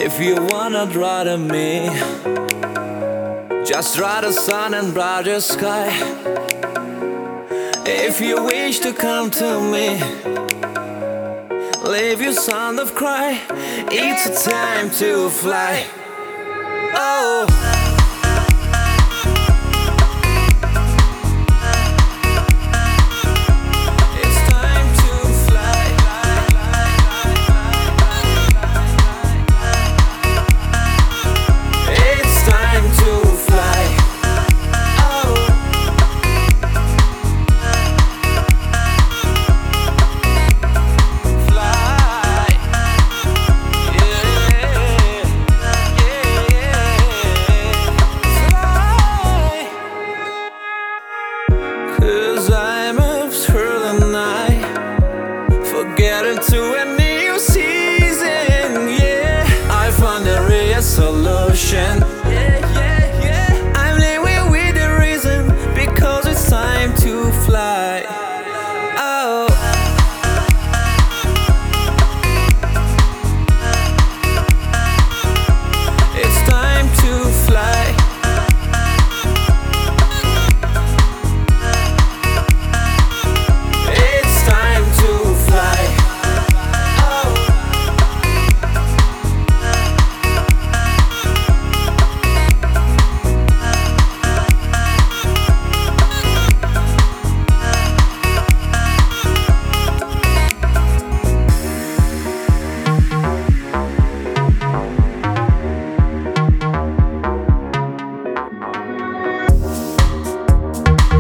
If you wanna draw to me, just draw the sun and brighter sky. If you wish to come to me, leave your sound of cry. It's a time to fly. Oh, getting to a new season, yeah. I found a real solution. I'm living with the reason, because it's time to fly. Oh, it's time to fly.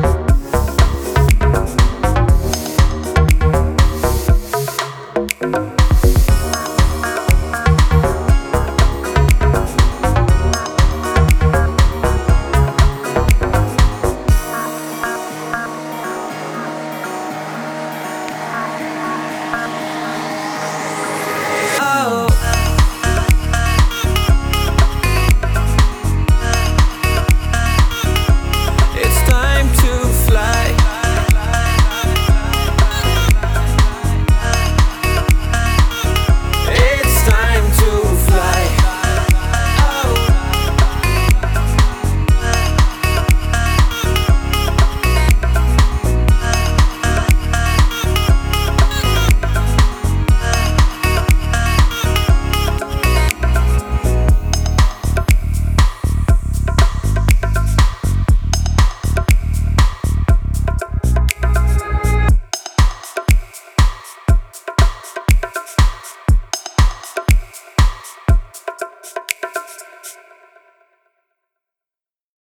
Thank you.